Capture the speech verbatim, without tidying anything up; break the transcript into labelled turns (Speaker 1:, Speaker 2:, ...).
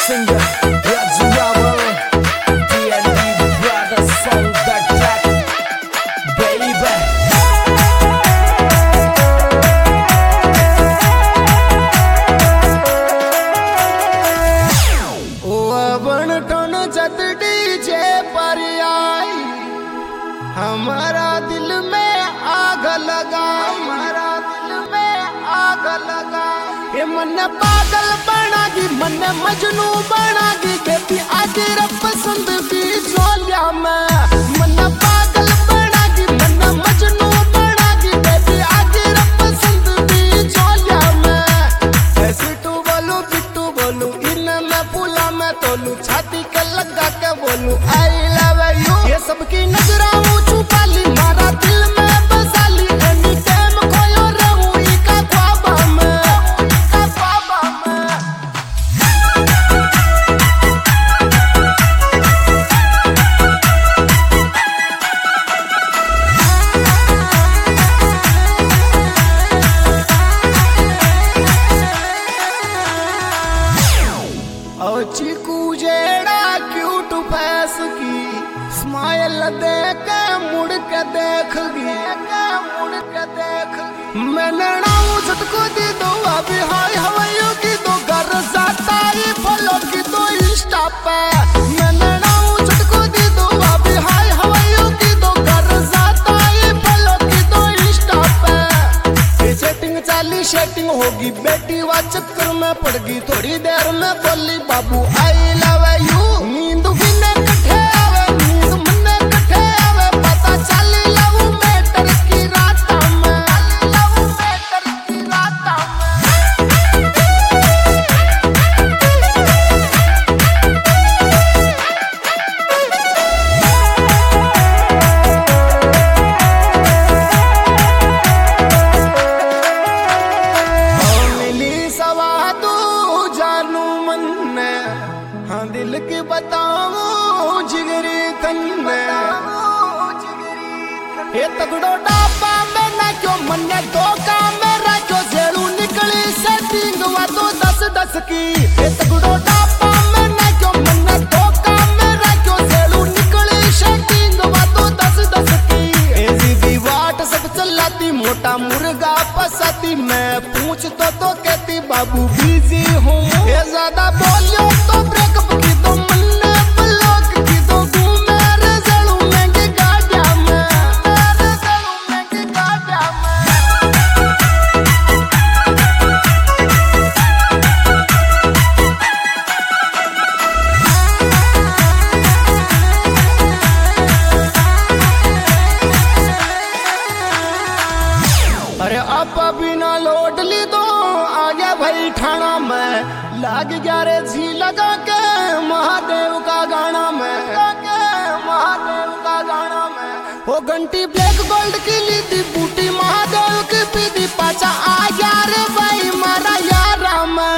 Speaker 1: Singer Razu Rawal, D and D Brothers on that track, baby. ओ बन ton जत DJ पर आई, हमारा दिल में आग लगा, हमारा दिल में आग लगा। ये मन पागल बनागी, मन मजनू बनागी, बेबी आज रब पसंद भी जोलिया में। मन पागल बनागी, मन मजनू बनागी, बेबी आज रब पसंद भी जोलिया में। ऐसे तू बोलू बिट्टू बोलू, इन मैं पुला मैं तोलू, छाती के लगा के बोलू आई लव यू। ये सबकी नजरा छुपा ली, मारा दिल में बसा ली, एनी टाइम खोयो रहूं इका ख्वाबा में, इका ख्वाबा में। और चीकू जेड़ा क्यूट फेस की स्माइल देख के मुड़ के देख गी, मुड़ के देख गी। मैंने नाऊ झटको दी दो अभी हाय हवाइयों की दो, घर जाता ही फॉलो की दो इंस्टा पे। मैंने नाऊ झटको दी दो अभी हाय हवाइयों की दो, घर जाता ही फॉलो की दो इंस्टा पे। सेटिंग चाली सेटिंग होगी, बेटी वा चक्कर में पड़ गई, थोड़ी देर में बोली बाबू आई लव यू। नींद भी न कठे आवे, नींद मन्ने कठे आवे, पता चली लव मैटर की रात में, लव मैटर की रात में। मिली सवा तू जानू मन ने, हाँ दिल की बताऊं जिगरी तन्ने। ये तगड़ो डाबा में ना क्यों मन्ने धोखा मेरा क्यों, जेड़ू निकली सेटिंग वा तो दस दस की। ये तगड़ो डाबा में ना क्यों मन्ने धोखा मेरा क्यों, जेड़ू निकली सेटिंग वा तो दस दस की। ऐसी भी वाट सब चलाती, मोटा मुर्गा पसाती, मैं पूछ तो तो कहती बाबू बिजी हूँ। ये ज्यादा बोलियो तो ब्रेकअप की दो, मन्ने ब्लॉक की दो, घूमे रे जड़ू महंगी गाड़िया में, रे जड़ू महंगी गाड़िया में। अरे अब बिना लोड ली दो आ गया भाई ठाणा में, लाग गया रे जी लगा के महादेव का गाना में, के महादेव का गाना में। वो घंटी ब्लैक गोल्ड की ली थी, बूटी महादेव की पीती, पाचा आ गया रे भाई मारा यारा में।